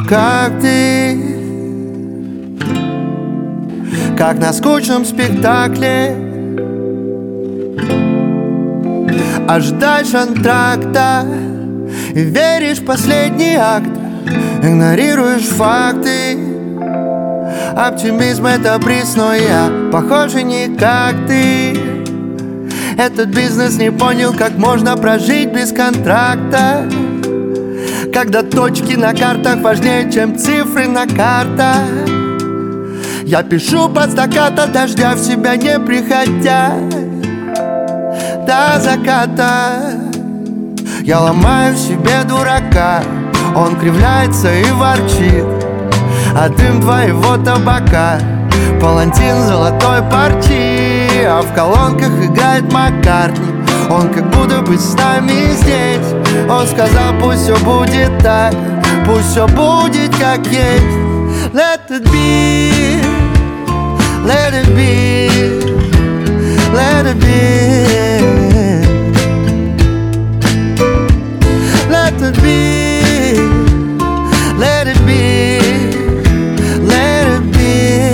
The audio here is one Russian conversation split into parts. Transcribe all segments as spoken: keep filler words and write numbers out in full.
как ты, как на скучном спектакле. Ожидаешь антракта и веришь в последний акт. Игнорируешь факты. Оптимизм — это приз, но я, похоже, не как ты. Этот бизнес не понял, как можно прожить без контракта, когда точки на картах важнее, чем цифры на картах. Я пишу под стаккато дождя, в себя не приходя до заката. Я ломаю в себе дурака, он кривляется и ворчит, а дым твоего табака палантин золотой парчи. А в колонках играет Маккартни, он как будто бы с нами здесь. Он сказал, пусть все будет так, пусть все будет как есть. Let it be, let it be, let it be, let it be, let it be, let it be.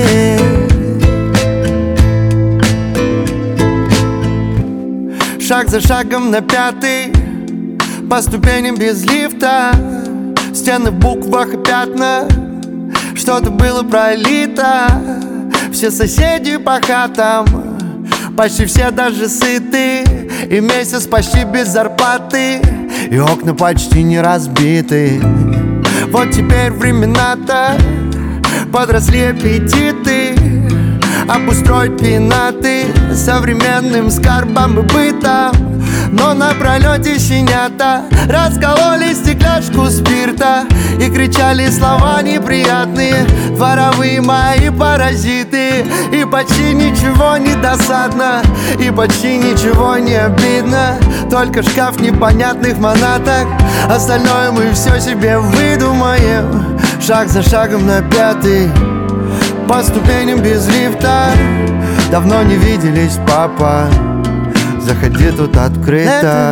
Шаг за шагом на пятый, по ступеням без лифта. Стены в буквах и пятна, что-то было пролито. Все соседи по хатам, почти все даже сыты, и месяц почти без зарплаты, и окна почти не разбиты. Вот теперь времена-то подросли аппетиты, обустроить пенаты современным скарбом и бытом. Но на пролете щенята раскололи стекляшку спирта и кричали слова неприятные, дворовые мои паразиты. И почти ничего не досадно, и почти ничего не обидно, только шкаф непонятных монаток. Остальное мы все себе выдумаем. Шаг за шагом на пятый, по ступеням без лифта. Давно не виделись, папа, заходи, тут открыто.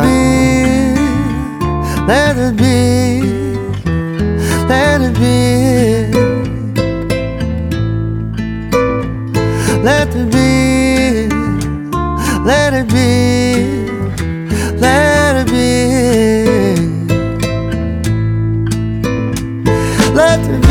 Let it be, let it be, let it be, let it be, let it be, let it be, let it be.